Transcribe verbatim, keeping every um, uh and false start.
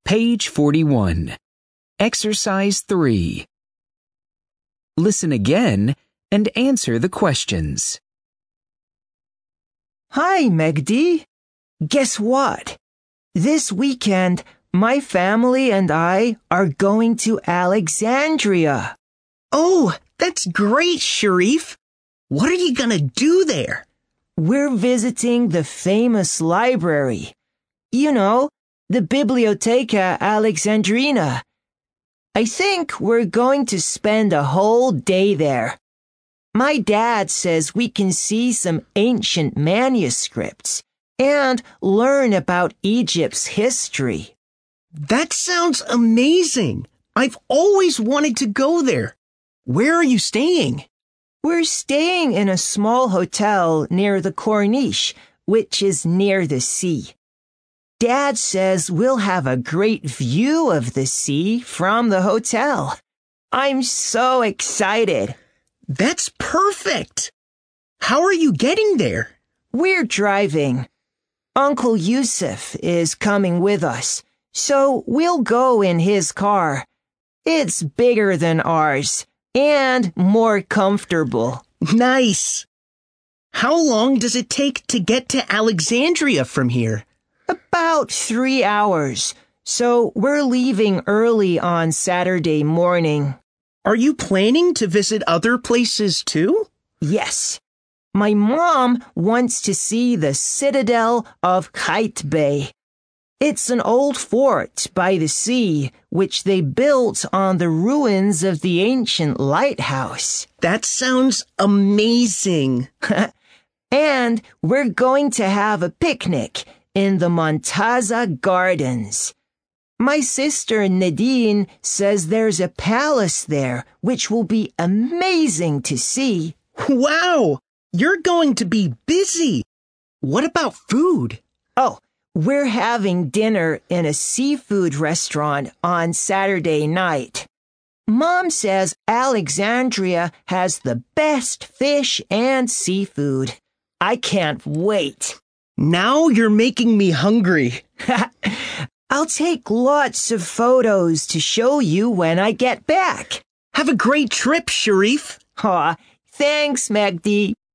Page forty-one. Exercise three. Listen again and answer the questions. Hi, Megdi. Guess what? This weekend, my family and I are going to Alexandria. Oh, that's great, Sharif. What are you gonna do there? We're visiting the famous library. You know, the Biblioteca Alexandrina. I think we're going to spend a whole day there. My dad says we can see some ancient manuscripts and learn about Egypt's history. That sounds amazing. I've always wanted to go there. Where are you staying? We're staying in a small hotel near the Corniche, which is near the sea. Dad says we'll have a great view of the sea from the hotel. I'm so excited. That's perfect. How are you getting there? We're driving. Uncle Yusuf is coming with us, so we'll go in his car. It's bigger than ours and more comfortable. Nice. How long does it take to get to Alexandria from here? About three hours, so we're leaving early on Saturday morning. Are you planning to visit other places too? Yes. My mom wants to see the Citadel of Qaitbay. It's an old fort by the sea, which they built on the ruins of the ancient lighthouse. That sounds amazing. And we're going to have a picnic in the Montaza Gardens. My sister Nadine says there's a palace there, which will be amazing to see. Wow! You're going to be busy. What about food? Oh, we're having dinner in a seafood restaurant on Saturday night. Mom says Alexandria has the best fish and seafood. I can't wait. Now you're making me hungry. I'll take lots of photos to show you when I get back. Have a great trip, Sharif. Aw, thanks, Megdi.